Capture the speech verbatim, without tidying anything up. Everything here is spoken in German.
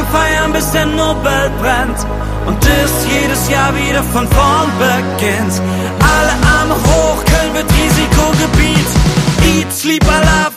lang feiern, bis der Nobel brennt und es jedes Jahr wieder von vorn beginnt. Alle Arme hoch, Köln wird Risikogebiet. Eat, sleep, I love,